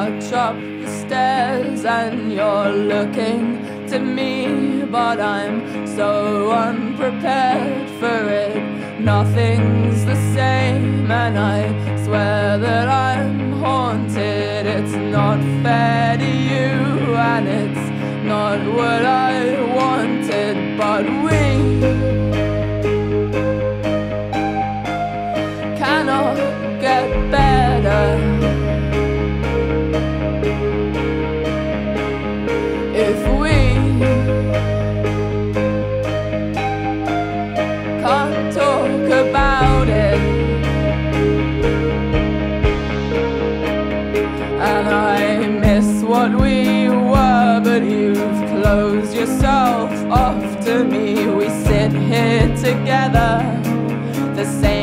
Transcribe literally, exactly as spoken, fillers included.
march up the stairs and you're looking to me, but I'm so unprepared for it. Nothing's the same and I swear that I'm haunted. It's not fair to you and it's not what I wanted, but we cannot get better if we can't talk about it. And I miss what we were, but you've closed yourself off to me. We sit here together, the same